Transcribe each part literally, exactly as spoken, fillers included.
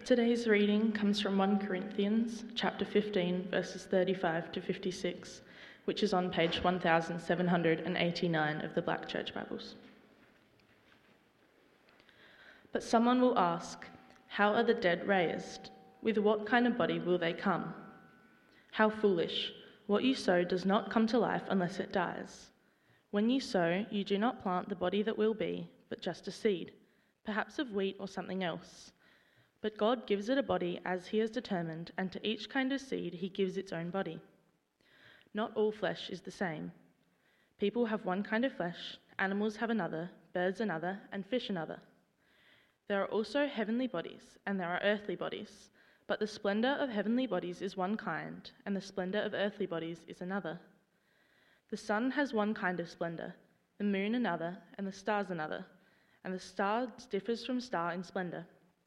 Today's reading comes from First Corinthians chapter fifteen, verses thirty-five to fifty-six, which is on page one thousand seven hundred eighty-nine of the Black Church Bibles. But someone will ask, how are the dead raised? With what kind of body will they come? How foolish! What you sow does not come to life unless it dies. When you sow, you do not plant the body that will be, but just a seed, perhaps of wheat or something else. But God gives it a body as he has determined, and to each kind of seed he gives its own body. Not all flesh is the same. People have one kind of flesh, animals have another, birds another, and fish another. There are also heavenly bodies, and there are earthly bodies, but the splendor of heavenly bodies is one kind, and the splendor of earthly bodies is another. The sun has one kind of splendor, the moon another, and the stars another, and the star differs from star in splendor.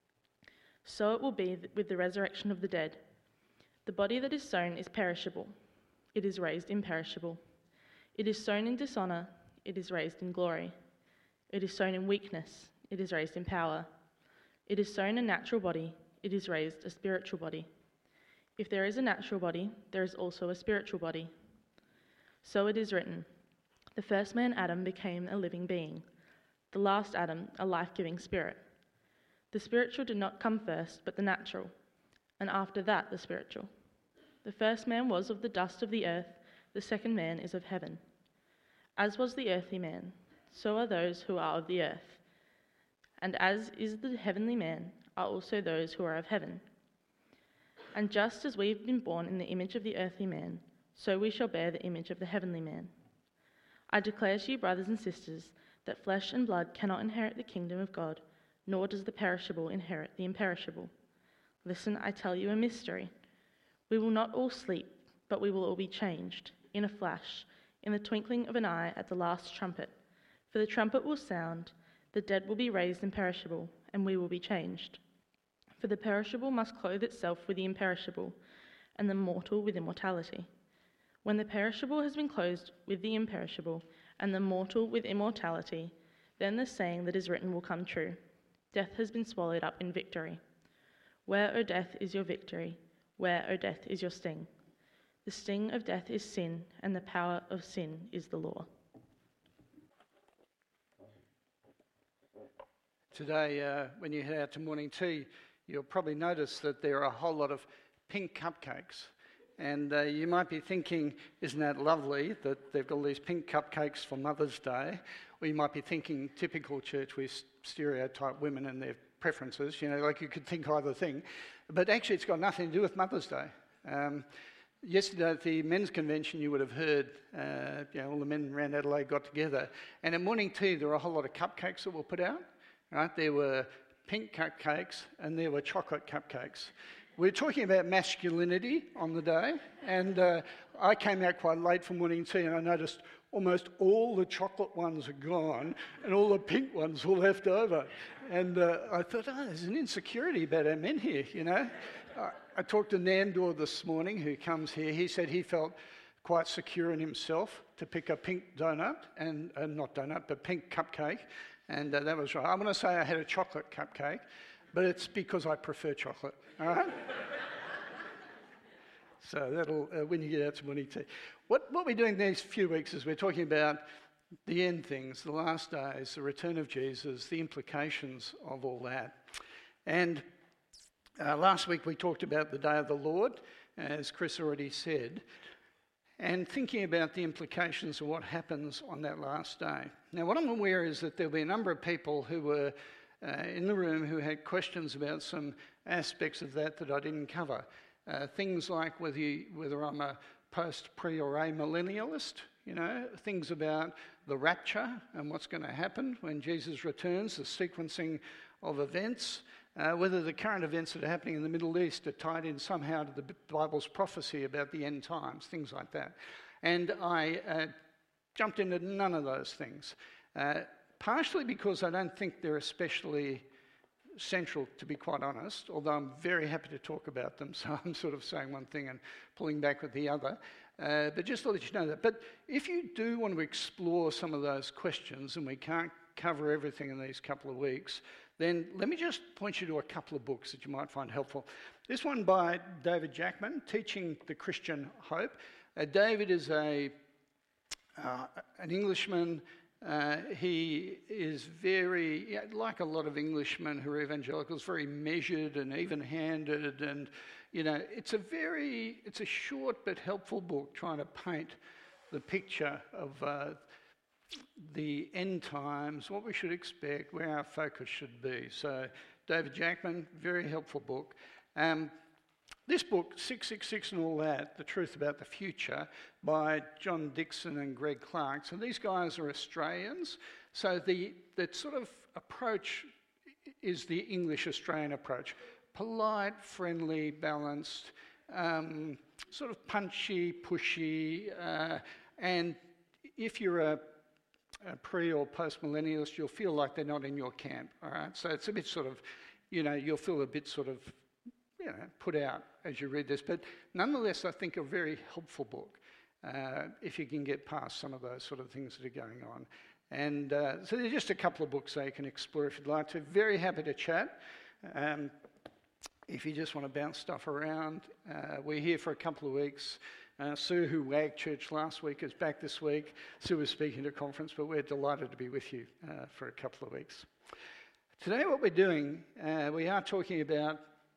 So it will be with the resurrection of the dead. The body that is sown is perishable. It is raised imperishable. It is sown in dishonor. It is raised in glory. It is sown in weakness. It is raised in power. It is sown a natural body. It is raised a spiritual body. If there is a natural body, there is also a spiritual body. So it is written, the first man Adam became a living being. The last Adam, a life-giving spirit. The spiritual did not come first, but the natural, and after that the spiritual. The first man was of the dust of the earth, the second man is of heaven. As was the earthly man, so are those who are of the earth. And as is the heavenly man, are also those who are of heaven. And just as we have been born in the image of the earthly man, so we shall bear the image of the heavenly man. I declare to you, brothers and sisters, that flesh and blood cannot inherit the kingdom of God, nor does the perishable inherit the imperishable. Listen, I tell you a mystery. We will not all sleep, but we will all be changed, in a flash, in the twinkling of an eye at the last trumpet. For the trumpet will sound, the dead will be raised imperishable, and we will be changed. For the perishable must clothe itself with the imperishable, and the mortal with immortality. When the perishable has been clothed with the imperishable, and the mortal with immortality, then the saying that is written will come true. Death has been swallowed up in victory. Where, O death, is your victory? Where, O death, is your sting? The sting of death is sin, and the power of sin is the law. Today, uh, when you head out to morning tea, you'll probably notice that there are a whole lot of pink cupcakes. And uh, you might be thinking, isn't that lovely that they've got all these pink cupcakes for Mother's Day? Or you might be thinking, typical church, we stereotype women and their preferences, you know, like you could think either thing. But actually it's got nothing to do with Mother's Day. Um, yesterday at the men's convention you would have heard, uh, you know, all the men around Adelaide got together. And at morning tea there were a whole lot of cupcakes that were put out. Right? There were pink cupcakes and there were chocolate cupcakes. We're talking about masculinity on the day, and uh, I came out quite late for morning tea and I noticed almost all the chocolate ones are gone and all the pink ones were left over. And uh, I thought, oh, there's an insecurity about our men here, you know. I, I talked to Nandor this morning, who comes here. He said he felt quite secure in himself to pick a pink donut, and uh, not donut, but pink cupcake. And uh, that was right. I'm going to say I had a chocolate cupcake, but it's because I prefer chocolate, all right? So that'll, uh, when you get out to morning tea. What, what we're doing these few weeks is we're talking about the end things, the last days, the return of Jesus, the implications of all that. And uh, last week we talked about the day of the Lord, as Chris already said, and thinking about the implications of what happens on that last day. Now, what I'm aware is that there'll be a number of people who were uh, in the room who had questions about some aspects of that that I didn't cover. Uh, things like whether, you, whether I'm a post, pre or amillennialist, you know, things about the rapture and what's going to happen when Jesus returns, the sequencing of events, uh, whether the current events that are happening in the Middle East are tied in somehow to the Bible's prophecy about the end times, things like that. And I uh, jumped into none of those things, uh, partially because I don't think they're especially central, to be quite honest, although I'm very happy to talk about them, so I'm sort of saying one thing and pulling back with the other. Uh, but just to let you know that. But if you do want to explore some of those questions, and we can't cover everything in these couple of weeks, then let me just point you to a couple of books that you might find helpful. This one by David Jackman, Teaching the Christian Hope. Uh, David is a uh, an Englishman. Uh, he is very, yeah, like a lot of Englishmen who are evangelicals, very measured and even-handed, and you know, it's a very, it's a short but helpful book trying to paint the picture of uh, the end times, what we should expect, where our focus should be. So David Jackman, very helpful book. Um, this book, six six six and all that, The Truth About the Future, by John Dixon and Greg Clark. So these guys are Australians. So the, the sort of approach is the English-Australian approach. Polite, friendly, balanced, um, sort of punchy, pushy, uh, and if you're a Uh, pre or post-millennialist, you'll feel like they're not in your camp, all right? So it's a bit sort of, you know, you'll feel a bit sort of, you know, put out as you read this. But nonetheless, I think a very helpful book uh, if you can get past some of those sort of things that are going on. And uh, so there's just a couple of books that you can explore if you'd like to. Very happy to chat. Um, if you just want to bounce stuff around, uh, we're here for a couple of weeks. Uh, Sue, who wagged church last week, is back this week. Sue was speaking at a conference, but we're delighted to be with you uh, for a couple of weeks. Today what we're doing, uh, we are talking about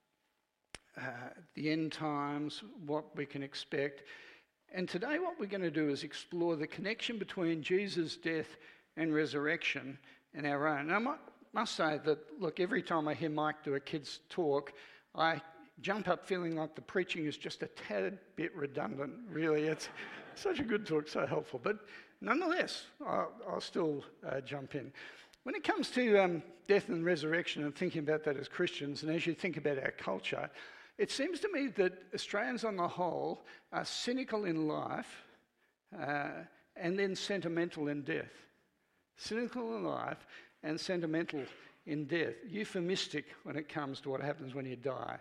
uh, the end times, what we can expect. And today what we're going to do is explore the connection between Jesus' death and resurrection and our own. And I might, must say that, look, every time I hear Mike do a kid's talk, I jump up feeling like the preaching is just a tad bit redundant, really. It's such a good talk, so helpful. But nonetheless, I'll, I'll still uh, jump in. When it comes to um, death and resurrection and thinking about that as Christians, and as you think about our culture, it seems to me that Australians on the whole are cynical in life uh, and then sentimental in death. Cynical in life and sentimental in death. Euphemistic when it comes to what happens when you die.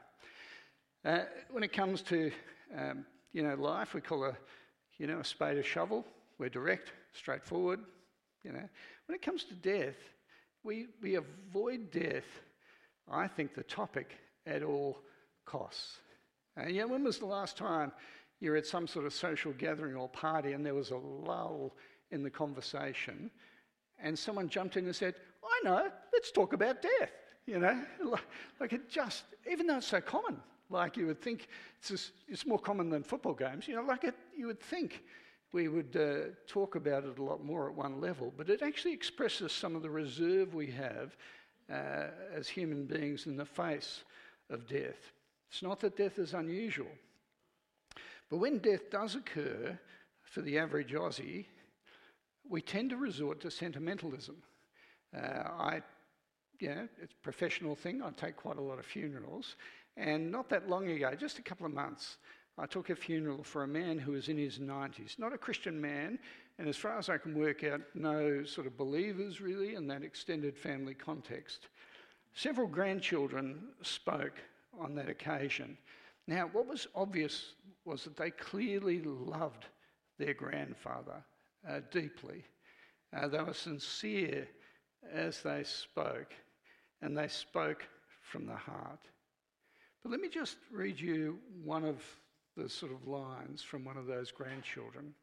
Uh, when it comes to, um, you know, life, we call a, you know, a spade a shovel. We're direct, straightforward, you know. When it comes to death, we, we avoid death, I think, the topic at all costs. Uh, you know, when was the last time you were at some sort of social gathering or party and there was a lull in the conversation and someone jumped in and said, I know, let's talk about death, you know. Like it just, even though it's so common, like you would think, it's, just, it's more common than football games, you know, like it, you would think we would uh, talk about it a lot more at one level, but it actually expresses some of the reserve we have uh, as human beings in the face of death. It's not that death is unusual, but when death does occur for the average Aussie, we tend to resort to sentimentalism. Uh, I, you know, it's a professional thing. I take quite a lot of funerals. And not that long ago, just a couple of months, I took a funeral for a man who was in his nineties. Not a Christian man, and as far as I can work out, no sort of believers really in that extended family context. Several grandchildren spoke on that occasion. Now, what was obvious was that they clearly loved their grandfather uh, deeply. Uh, they were sincere as they spoke, and they spoke from the heart. But let me just read you one of the sort of lines from one of those grandchildren.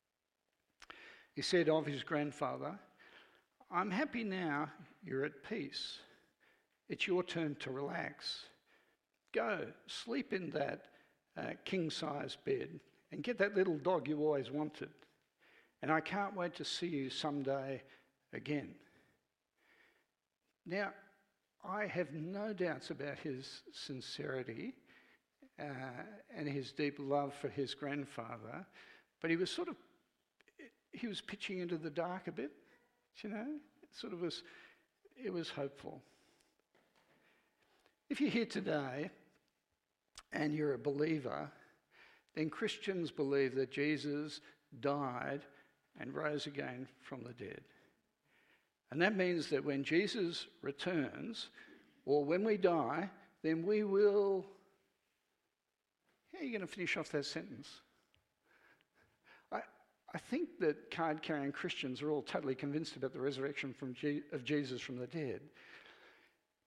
He said of his grandfather, I'm happy now you're at peace. It's your turn to relax. Go, sleep in that uh, king-size bed and get that little dog you always wanted. And I can't wait to see you someday again. Now, I have no doubts about his sincerity uh, and his deep love for his grandfather, but he was sort of, he was pitching into the dark a bit, you know? It sort of was, it was hopeful. If you're here today and you're a believer, then Christians believe that Jesus died and rose again from the dead. And that means that when Jesus returns, or when we die, then we will... How are you going to finish off that sentence? I, I think that card-carrying Christians are all totally convinced about the resurrection from Je- of Jesus from the dead.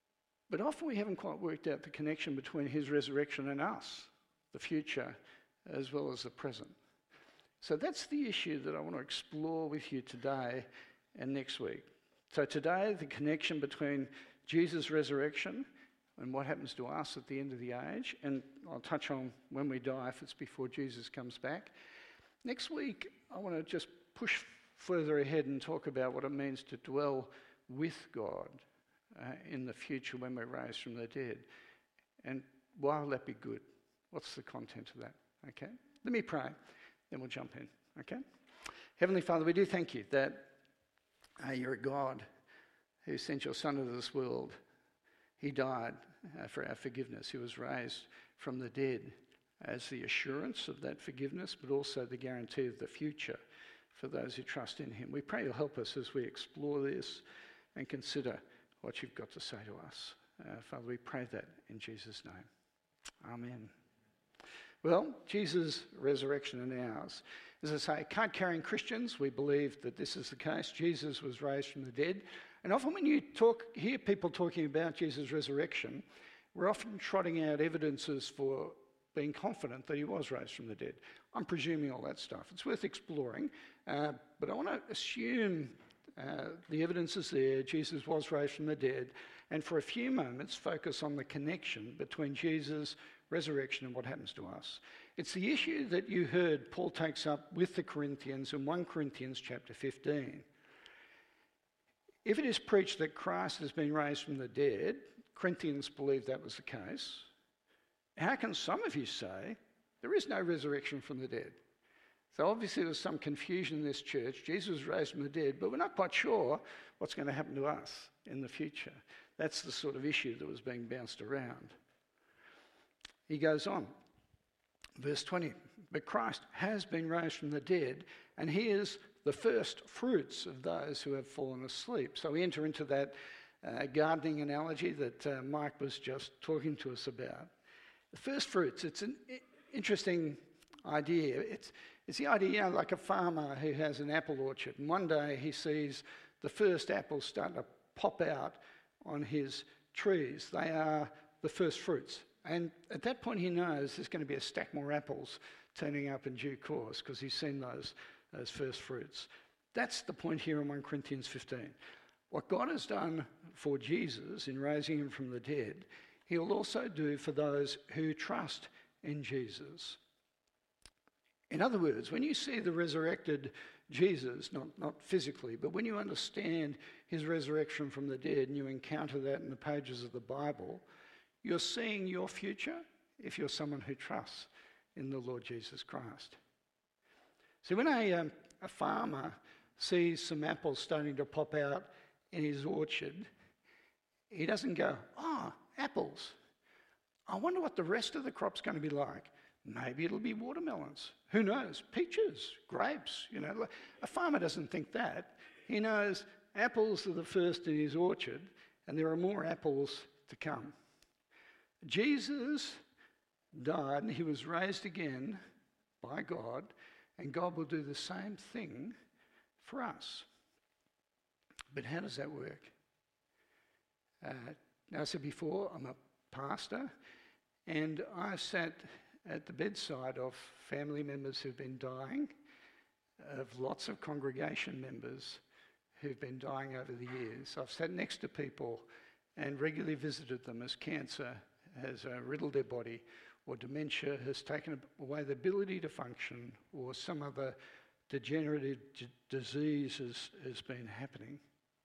But often we haven't quite worked out the connection between his resurrection and us, the future, as well as the present. So that's the issue that I want to explore with you today and next week. So today, the connection between Jesus' resurrection and what happens to us at the end of the age, and I'll touch on when we die if it's before Jesus comes back. Next week, I want to just push further ahead and talk about what it means to dwell with God uh, in the future when we're raised from the dead. And why will that be good? What's the content of that? Okay, let me pray, then we'll jump in. Okay, Heavenly Father, we do thank you that uh, you're a God who sent your Son into this world. He died uh, for our forgiveness. He was raised from the dead as the assurance of that forgiveness, but also the guarantee of the future for those who trust in him. We pray you'll help us as we explore this and consider what you've got to say to us. Uh, Father, we pray that in Jesus' name. Amen. Well, Jesus' resurrection and ours. As I say, card-carrying Christians, we believe that this is the case. Jesus was raised from the dead. And often when you talk, hear people talking about Jesus' resurrection, we're often trotting out evidences for being confident that he was raised from the dead. I'm presuming all that stuff. It's worth exploring, uh, but I want to assume uh, the evidence is there, Jesus was raised from the dead, and for a few moments focus on the connection between Jesus' resurrection and what happens to us. It's the issue that you heard Paul takes up with the Corinthians in First Corinthians chapter fifteen. If it is preached that Christ has been raised from the dead, Corinthians believe that was the case, how can some of you say there is no resurrection from the dead? So obviously there's some confusion in this church. Jesus was raised from the dead, but we're not quite sure what's going to happen to us in the future. That's the sort of issue that was being bounced around. He goes on, verse twenty, but Christ has been raised from the dead, and he is the first fruits of those who have fallen asleep. So we enter into that uh, gardening analogy that uh, Mike was just talking to us about. The first fruits, it's an interesting idea. It's, it's the idea, you know, like a farmer who has an apple orchard, and one day he sees the first apples start to pop out on his trees. They are the first fruits. And at that point he knows there's going to be a stack more apples turning up in due course because he's seen those, those first fruits. That's the point here in First Corinthians fifteen. What God has done for Jesus in raising him from the dead, he will also do for those who trust in Jesus. In other words, when you see the resurrected Jesus, not, not physically, but when you understand his resurrection from the dead and you encounter that in the pages of the Bible, you're seeing your future if you're someone who trusts in the Lord Jesus Christ. So when a, um, a farmer sees some apples starting to pop out in his orchard, he doesn't go, oh, apples. I wonder what the rest of the crop's going to be like. Maybe it'll be watermelons. Who knows? Peaches, grapes. You know, a farmer doesn't think that. He knows apples are the first in his orchard, and there are more apples to come. Jesus died, and he was raised again by God, and God will do the same thing for us. But how does that work? Uh, now, I said before, I'm a pastor, and I've sat at the bedside of family members who've been dying, of lots of congregation members who've been dying over the years. I've sat next to people and regularly visited them as cancer has uh, riddled their body, or dementia has taken away the ability to function, or some other degenerative d- disease has, has been happening.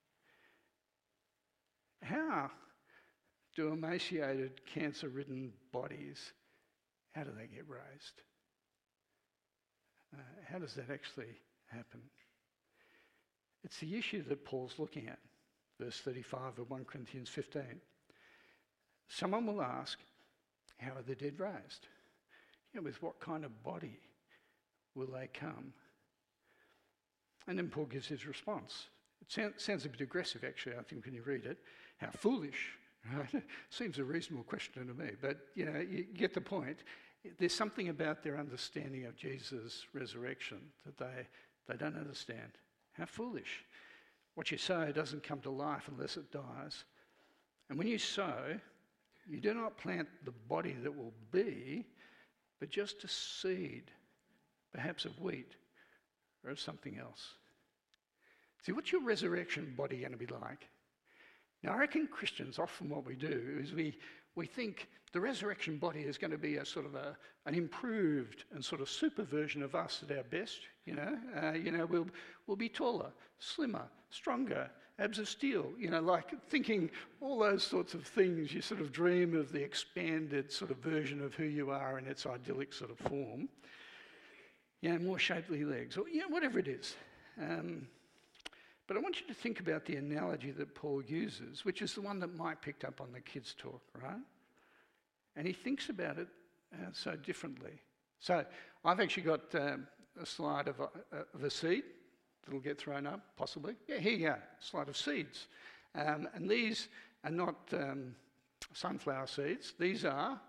How do emaciated, cancer-ridden bodies, how do they get raised? Uh, how does that actually happen? It's the issue that Paul's looking at, verse thirty-five of First Corinthians fifteen. Someone will ask, how are the dead raised? You know, with what kind of body will they come? And then Paul gives his response. It sound, sounds a bit aggressive, actually, I think, when you read it. How foolish, right? Seems a reasonable question to me, but, you know, you get the point. There's something about their understanding of Jesus' resurrection that they, they don't understand. How foolish. What you sow doesn't come to life unless it dies. And when you sow, you do not plant the body that will be, but just a seed, perhaps of wheat or of something else. See, what's your resurrection body going to be like? Now, I reckon Christians, often what we do is we, we think the resurrection body is going to be a sort of a, an improved and sort of super version of us at our best, you know. Uh, you know, we'll, we'll be taller, slimmer, stronger, abs of steel, you know, like thinking all those sorts of things. You sort of dream of the expanded sort of version of who you are in its idyllic sort of form. You know, more shapely legs, or, you know, whatever it is. Um, But I want you to think about the analogy that Paul uses, which is the one that Mike picked up on the kids' talk, right? And he thinks about it uh, so differently. So I've actually got um, a slide of a, of a seed that'll get thrown up, possibly. Yeah, here you go, slide of seeds. Um, and these are not um, sunflower seeds. These are...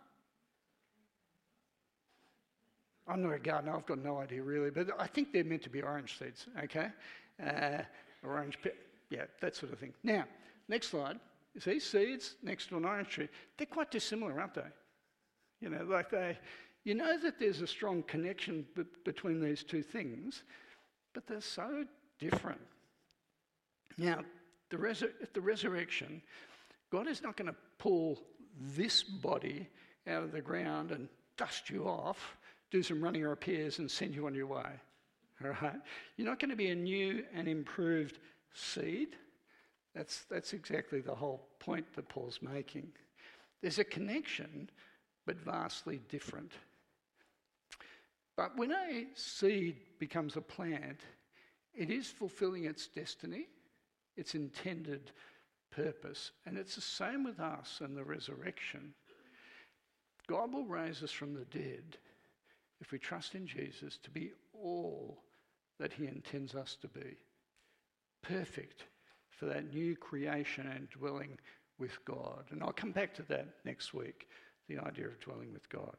I'm not a gardener, I've got no idea really, but I think they're meant to be orange seeds, okay? Uh, Orange, pe- yeah, that sort of thing. Now, next slide. You see seeds next to an orange tree. They're quite dissimilar, aren't they? You know, like they, you know that there's a strong connection b- between these two things, but they're so different. Now, the resur- at the resurrection, God is not going to pull this body out of the ground and dust you off, do some running repairs and send you on your way. All right? You're not going to be a new and improved seed. That's, that's exactly the whole point that Paul's making. There's a connection, but vastly different. But when a seed becomes a plant, it is fulfilling its destiny, its intended purpose. And it's the same with us and the resurrection. God will raise us from the dead if we trust in Jesus to be all that he intends us to be. Perfect for that new creation and dwelling with God. And I'll come back to that next week, the idea of dwelling with God.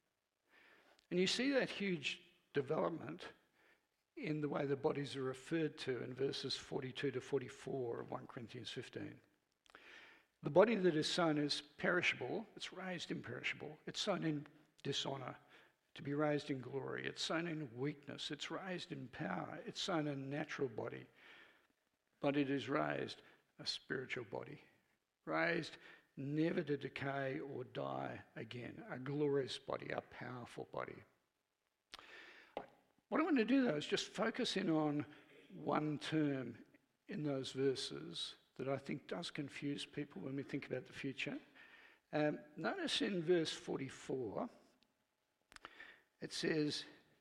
And you see that huge development in the way the bodies are referred to in verses forty-two to forty-four of First Corinthians fifteen. The body that is sown is perishable, it's raised imperishable, it's sown in dishonour, to be raised in glory. It's sown in weakness. It's raised in power. It's sown a natural body. But it is raised a spiritual body. Raised never to decay or die again. A glorious body, a powerful body. What I want to do though is just focus in on one term in those verses that I think does confuse people when we think about the future. Um, notice in verse forty-four, it says,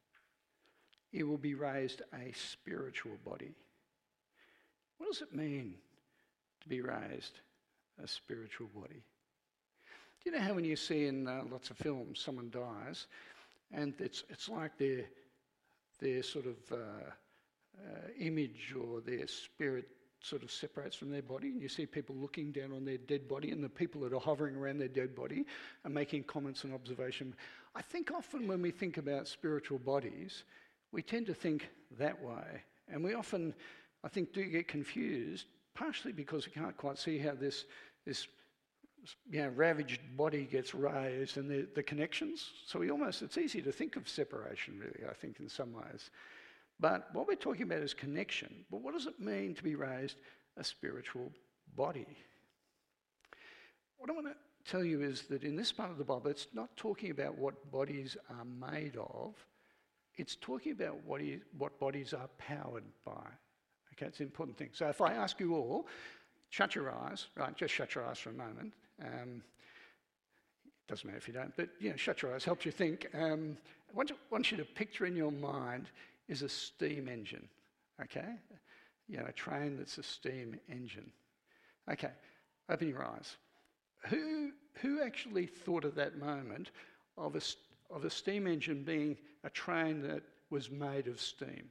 it will be raised a spiritual body. What does it mean to be raised a spiritual body? Do you know how when you see in uh, lots of films someone dies and it's it's like their, their sort of uh, uh, image or their spirit sort of separates from their body, and you see people looking down on their dead body, and the people that are hovering around their dead body are making comments and observation. I think often when we think about spiritual bodies, we tend to think that way, and we often, I think, do get confused, partially because we can't quite see how this this you know, ravaged body gets raised and the, the connections. So we almost, it's easy to think of separation, really, I think, in some ways. But what we're talking about is connection. But what does it mean to be raised a spiritual body? What I want to tell you is that in this part of the Bible, it's not talking about what bodies are made of. It's talking about what, is, what bodies are powered by. Okay, it's an important thing. So if I ask you all, shut your eyes, right, just shut your eyes for a moment. Um, doesn't matter if you don't, but you know, shut your eyes, helps you think. Um, I want you, want you to picture in your mind is a steam engine, okay? You know, a train that's a steam engine. Okay, open your eyes. Who who actually thought at that moment of a, of a steam engine being a train that was made of steam?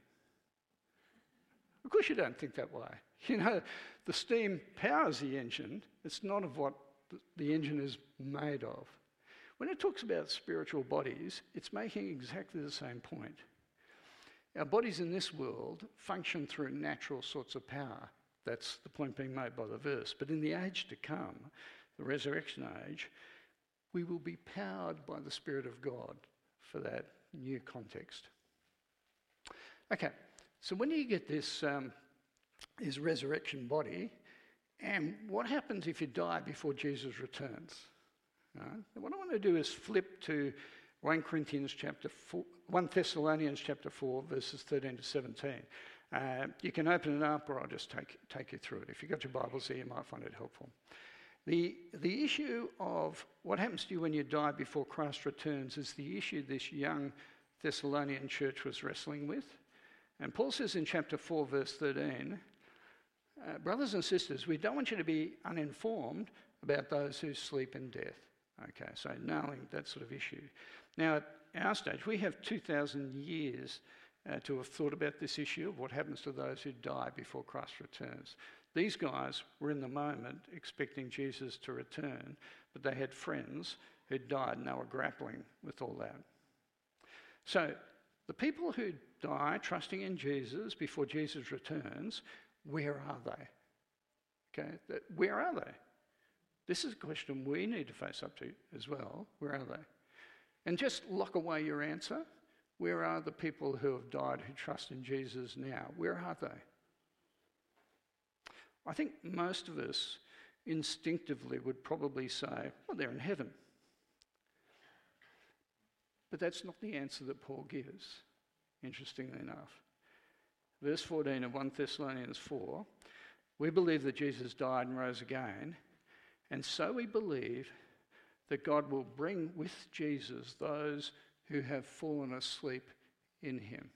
Of course you don't think that way. You know, the steam powers the engine. It's not of what the engine is made of. When it talks about spiritual bodies, it's making exactly the same point. Our bodies in this world function through natural sorts of power. That's the point being made by the verse. But in the age to come, the resurrection age, we will be powered by the Spirit of God for that new context. Okay, so when you get this, um, this resurrection body, and what happens if you die before Jesus returns? Right? What I want to do is flip to First Corinthians chapter four, First Thessalonians chapter four, verses thirteen to seventeen. Uh, you can open it up, or I'll just take take you through it. If you've got your Bibles there, you might find it helpful. The the issue of what happens to you when you die before Christ returns is the issue this young Thessalonian church was wrestling with. And Paul says in chapter four, verse thirteen, uh, brothers and sisters, we don't want you to be uninformed about those who sleep in death. Okay, so nailing that sort of issue. Now, at our stage, we have two thousand years uh, to have thought about this issue of what happens to those who die before Christ returns. These guys were in the moment expecting Jesus to return, but they had friends who died and they were grappling with all that. So, the people who die trusting in Jesus before Jesus returns, where are they? Okay, where are they? This is a question we need to face up to as well. Where are they? And just lock away your answer. Where are the people who have died who trust in Jesus now? Where are they? I think most of us instinctively would probably say, well, they're in heaven. But that's not the answer that Paul gives, interestingly enough. Verse fourteen of First Thessalonians four, we believe that Jesus died and rose again, and so we believe that God will bring with Jesus those who have fallen asleep in him.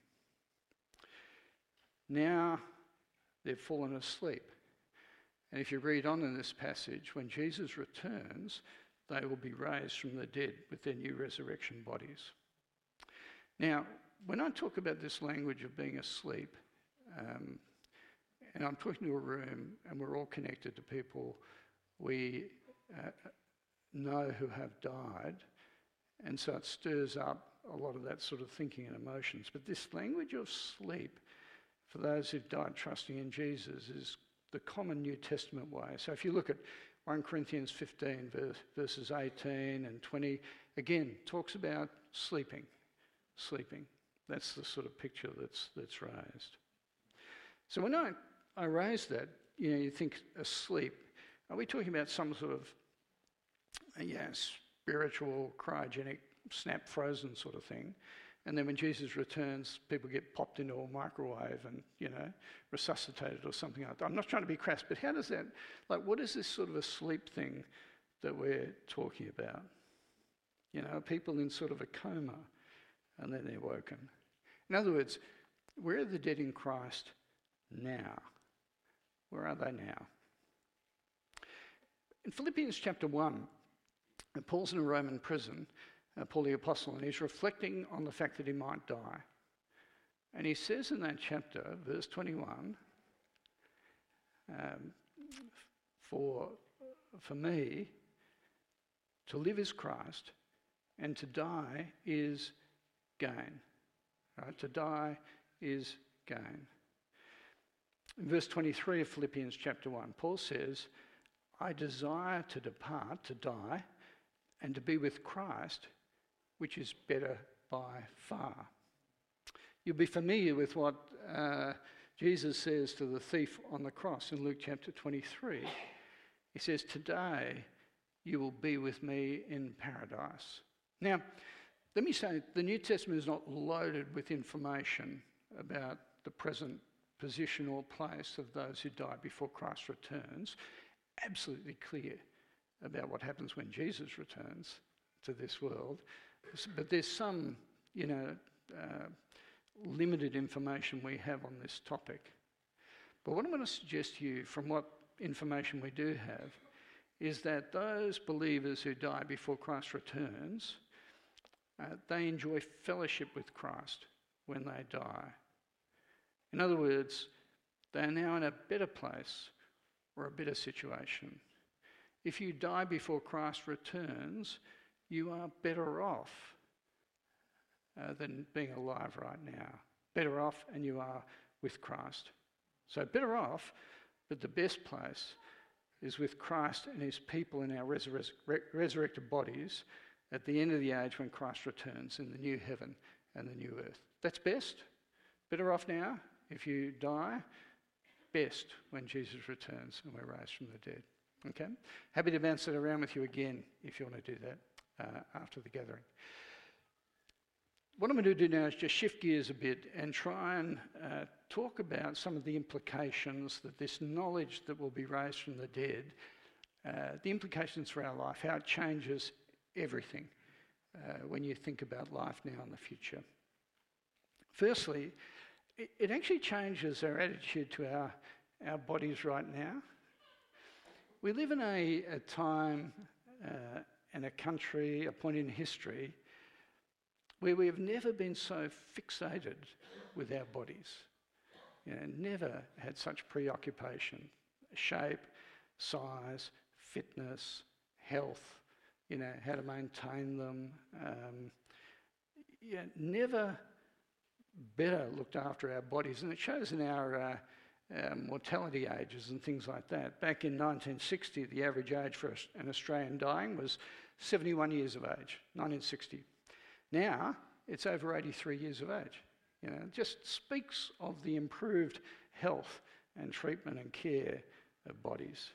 Now they've fallen asleep. And if you read on in this passage, when Jesus returns, they will be raised from the dead with their new resurrection bodies. Now, when I talk about this language of being asleep, um, and I'm talking to a room and we're all connected to people we uh, know who have died, and so it stirs up a lot of that sort of thinking and emotions. But this language of sleep, for those who've died trusting in Jesus, is the common New Testament way. So if you look at First Corinthians fifteen, verse, verses eighteen and twenty, again, talks about sleeping, sleeping. That's the sort of picture that's that's raised. So when I, I raise that, you know, you think asleep, are we talking about some sort of, uh, yeah, spiritual, cryogenic, snap frozen sort of thing? And then when Jesus returns, people get popped into a microwave and, you know, resuscitated or something like that. I'm not trying to be crass, but how does that, like, what is this sort of a sleep thing that we're talking about? You know, people in sort of a coma and then they're woken. In other words, where are the dead in Christ now? Where are they now? In Philippians chapter one, Paul's in a Roman prison, uh, Paul the Apostle, and he's reflecting on the fact that he might die. And he says in that chapter, verse twenty-one, um, for, for me, to live is Christ, and to die is gain. Right? To die is gain. In verse twenty-three of Philippians chapter one, Paul says, I desire to depart, to die, and to be with Christ, which is better by far. You'll be familiar with what uh, Jesus says to the thief on the cross in Luke chapter twenty-three. He says, today you will be with me in paradise. Now, let me say, the New Testament is not loaded with information about the present position or place of those who died before Christ returns. Absolutely clear about what happens when Jesus returns to this world. But there's some, you know, uh, limited information we have on this topic. But what I'm going to suggest to you from what information we do have is that those believers who die before Christ returns, uh, they enjoy fellowship with Christ when they die. In other words, they are now in a better place or a better situation. If you die before Christ returns, you are better off uh, than being alive right now. Better off, and you are with Christ. So better off, but the best place is with Christ and his people in our resurre- re- resurrected bodies at the end of the age when Christ returns in the new heaven and the new earth. That's best. Better off now if you die. Best when Jesus returns and we're raised from the dead. Okay? Happy to bounce that around with you again if you want to do that uh, after the gathering. What I'm going to do now is just shift gears a bit and try and uh, talk about some of the implications that this knowledge that we'll be raised from the dead, uh, the implications for our life, how it changes everything uh, when you think about life now and the future. Firstly, it, it actually changes our attitude to our, our bodies right now. We live in a, a time uh, and a country, a point in history, where we have never been so fixated with our bodies. You know, never had such preoccupation. Shape, size, fitness, health, you know, how to maintain them. Um, yeah, never better looked after our bodies. And it shows in our uh, uh, mortality ages and things like that. Back in nineteen sixty, the average age for an Australian dying was seventy-one years of age, nineteen sixty. Now, it's over eighty-three years of age. You know, it just speaks of the improved health and treatment and care of bodies.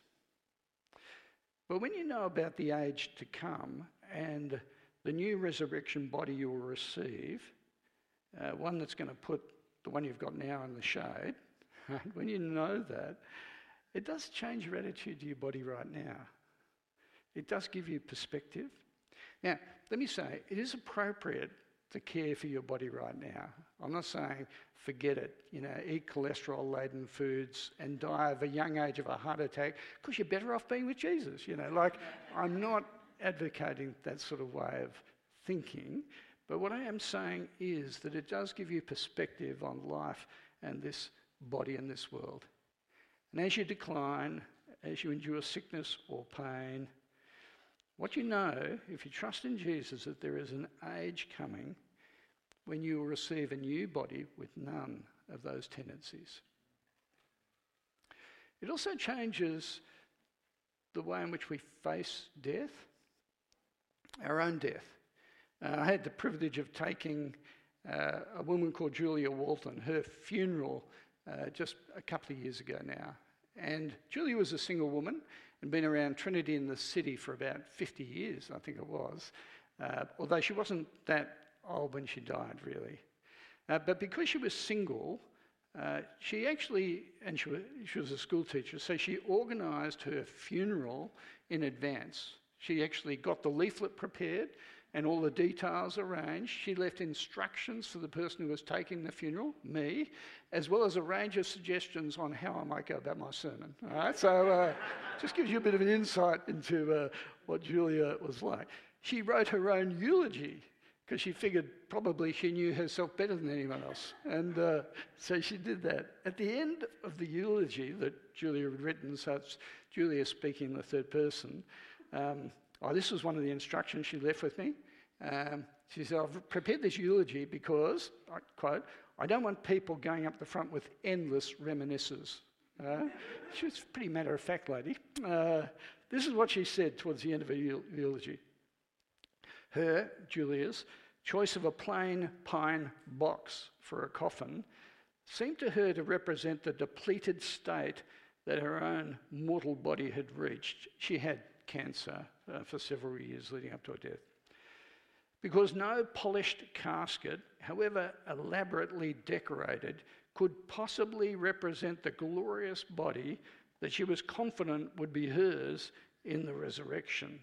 But when you know about the age to come and the new resurrection body you will receive, uh, one that's going to put the one you've got now in the shade, right? When you know that, it does change your attitude to your body right now. It does give you perspective. Now, let me say, it is appropriate to care for your body right now. I'm not saying forget it, you know, eat cholesterol-laden foods and die of a young age of a heart attack because you're better off being with Jesus, you know. Like, I'm not advocating that sort of way of thinking, but what I am saying is that it does give you perspective on life and this body and this world. And as you decline, as you endure sickness or pain, what you know, if you trust in Jesus, that there is an age coming when you will receive a new body with none of those tendencies. It also changes the way in which we face death, our own death. Uh, I had the privilege of taking uh, a woman called Julia Walton, her funeral uh, just a couple of years ago now. And Julia was a single woman and been around Trinity in the city for about fifty years, I think it was, uh, although she wasn't that old when she died, really. Uh, but because she was single, uh, she actually, and she was, she was a school teacher, so she organised her funeral in advance. She actually got the leaflet prepared and all the details arranged. She left instructions for the person who was taking the funeral, me, as well as a range of suggestions on how I might go about my sermon. All right, so uh, just gives you a bit of an insight into uh, what Julia was like. She wrote her own eulogy because she figured probably she knew herself better than anyone else. And uh, so she did that. At the end of the eulogy that Julia had written, so it's Julia speaking in the third person, um, oh, this was one of the instructions she left with me. Um, she said, I've prepared this eulogy because, I quote, I don't want people going up the front with endless reminiscences. Uh, she was a pretty matter-of-fact lady. Uh, this is what she said towards the end of her eulogy. Her, Julia's, choice of a plain pine box for a coffin seemed to her to represent the depleted state that her own mortal body had reached. She had cancer uh, for several years leading up to her death. Because no polished casket, however elaborately decorated, could possibly represent the glorious body that she was confident would be hers in the resurrection.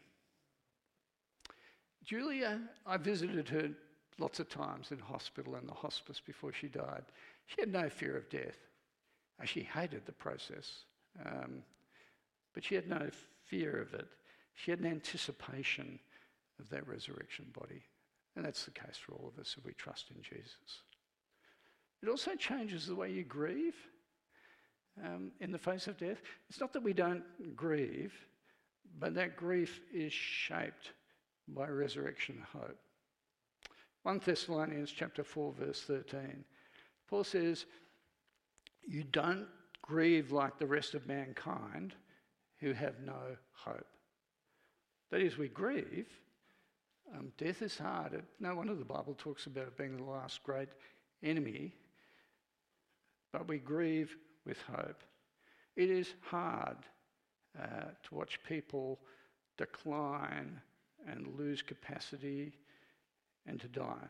Julia, I visited her lots of times in hospital and the hospice before she died. She had no fear of death. She hated the process, um, but she had no fear of it. She had an anticipation of that resurrection body. And that's the case for all of us if we trust in Jesus. It also changes the way you grieve um, in the face of death. It's not that we don't grieve, but that grief is shaped by resurrection hope. First Thessalonians chapter four, verse thirteen. Paul says, you don't grieve like the rest of mankind who have no hope. That is, we grieve. Um, death is hard. It, no wonder the Bible talks about it being the last great enemy. But we grieve with hope. It is hard uh, to watch people decline and lose capacity and to die.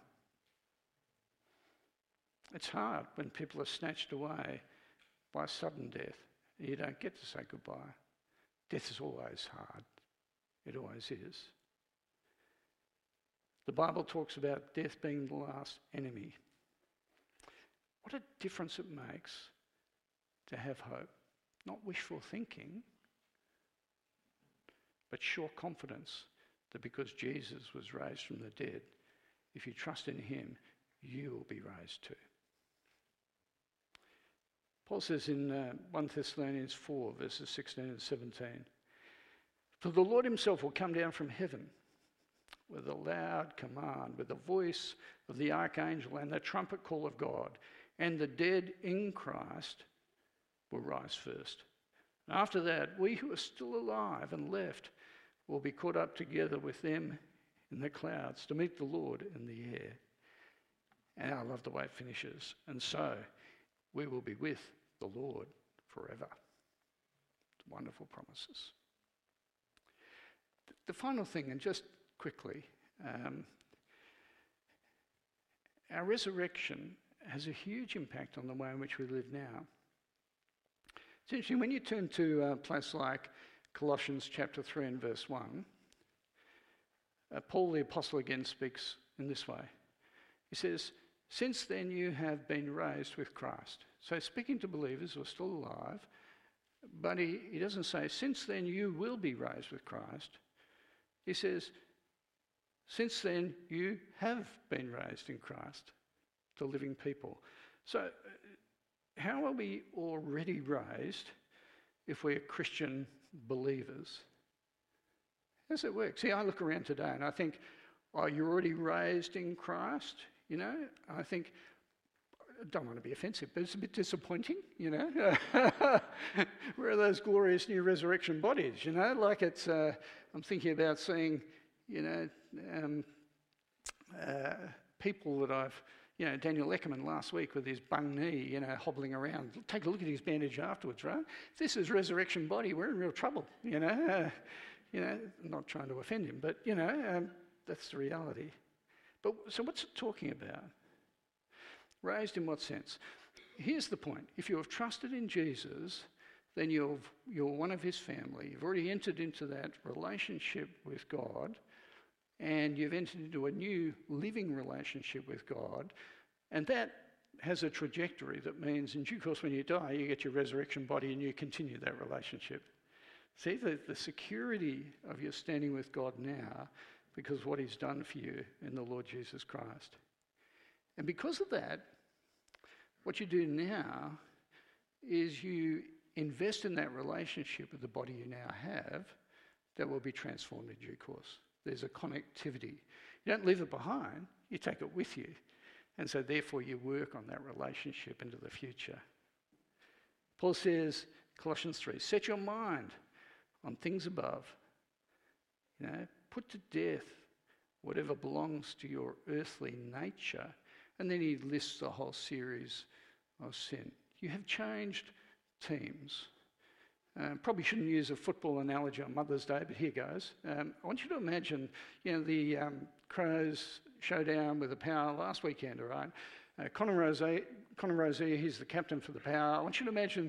It's hard when people are snatched away by sudden death. You don't get to say goodbye. Death is always hard. It always is. The Bible talks about death being the last enemy. What a difference it makes to have hope. Not wishful thinking, but sure confidence that because Jesus was raised from the dead, if you trust in him, you will be raised too. Paul says in uh, First Thessalonians four, verses sixteen and seventeen, "For the Lord himself will come down from heaven with a loud command, with the voice of the archangel and the trumpet call of God, and the dead in Christ will rise first. And after that, we who are still alive and left will be caught up together with them in the clouds to meet the Lord in the air." And I love the way it finishes. "And so we will be with the Lord forever." Wonderful promises. The final thing, and just quickly, um, our resurrection has a huge impact on the way in which we live now. It's interesting, when you turn to a place like Colossians chapter three and verse one, uh, Paul the Apostle again speaks in this way. He says, "Since then you have been raised with Christ." So speaking to believers who are still alive, but he, he doesn't say, "Since then you will be raised with Christ." He says, "Since then you have been raised in Christ," to living people. So how are we already raised if we're Christian believers? How does it work? See, I look around today and I think, oh, you're already raised in Christ, you know? I think, I don't want to be offensive, but it's a bit disappointing, you know? Where are those glorious new resurrection bodies, you know? Like it's, uh, I'm thinking about seeing, you know, um, uh, people that I've, you know, Daniel Eckerman last week with his bung knee, you know, hobbling around. Take a look at his bandage afterwards, right? If this is resurrection body, we're in real trouble, you know? Uh, you know, I'm not trying to offend him, but, you know, um, that's the reality. But so what's it talking about? Raised in what sense? Here's the point. If you have trusted in Jesus, then you've, you're one of his family. You've already entered into that relationship with God, and you've entered into a new living relationship with God, and that has a trajectory that means in due course when you die, you get your resurrection body and you continue that relationship. See, the, the security of your standing with God now because of what he's done for you in the Lord Jesus Christ. And because of that, what you do now is you invest in that relationship with the body you now have that will be transformed in due course. There's a connectivity. You don't leave it behind, you take it with you. And so therefore you work on that relationship into the future. Paul says, Colossians three, "Set your mind on things above. You know, put to death whatever belongs to your earthly nature." And then he lists the whole series of sin. You have changed teams. Um, probably shouldn't use a football analogy on Mother's Day, but here goes. Um, I want you to imagine, you know, the um, Crows showdown with the Power last weekend, all right? Uh, Connor Rosé, Connor Rosé, he's the captain for the Power. I want you to imagine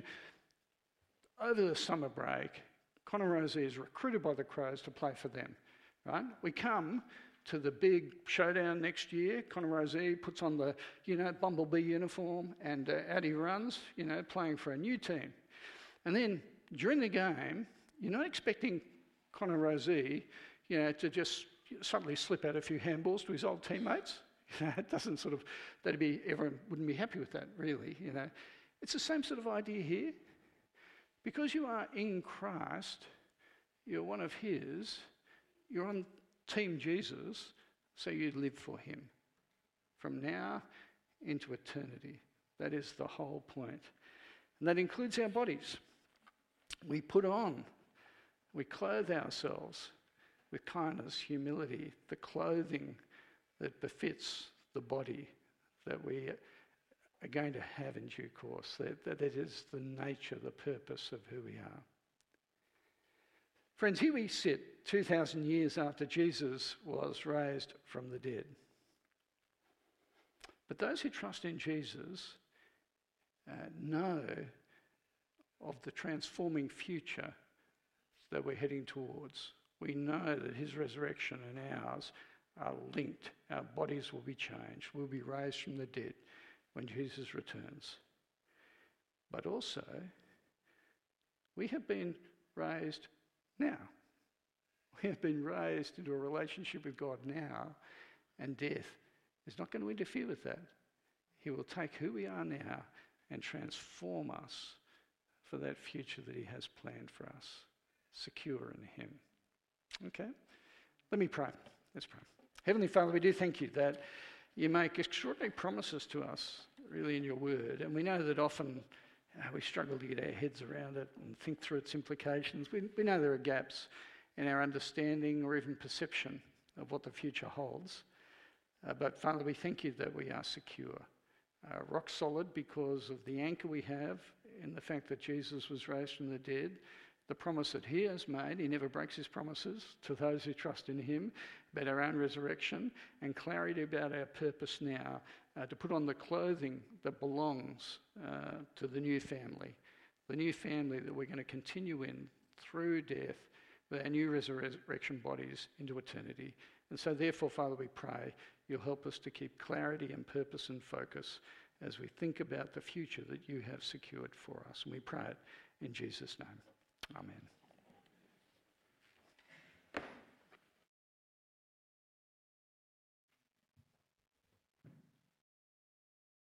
over the summer break, Connor Rosé is recruited by the Crows to play for them, right? We come to the big showdown next year. Connor Rosé puts on the, you know, Bumblebee uniform and uh, out he runs, you know, playing for a new team. And then during the game, you're not expecting Connor Rosé, you know, to just suddenly slip out a few handballs to his old teammates. You know, it doesn't sort of, that'd be, everyone wouldn't be happy with that, really, you know. It's the same sort of idea here. Because you are in Christ, you're one of his, you're on Team Jesus, so you live for him from now into eternity. That is the whole point. And that includes our bodies. We put on We clothe ourselves with kindness, humility, the clothing that befits the body that we are going to have in due course, that, that it is the nature, the purpose of who we are. Friends, here we sit two thousand years after Jesus was raised from the dead. But those who trust in Jesus uh, know of the transforming future that we're heading towards. We know that his resurrection and ours are linked. Our bodies will be changed. We'll be raised from the dead when Jesus returns. But also, we have been raised now. We have been raised into a relationship with God now, and death is not going to interfere with that. He will take who we are now and transform us for that future that he has planned for us, secure in him. Okay? Let me pray. Let's pray. Heavenly Father, we do thank you that you make extraordinary promises to us, really, in your word. And we know that often uh, we struggle to get our heads around it and think through its implications. We, we know there are gaps in our understanding or even perception of what the future holds. Uh, but Father, we thank you that we are secure, uh, rock solid, because of the anchor we have in the fact that Jesus was raised from the dead, the promise that he has made. He never breaks his promises to those who trust in him, about our own resurrection, and clarity about our purpose now, uh, to put on the clothing that belongs uh, to the new family, the new family that we're going to continue in through death with our new resurrection bodies into eternity. And so therefore, Father, we pray you'll help us to keep clarity and purpose and focus as we think about the future that you have secured for us. And we pray it in Jesus' name. Amen.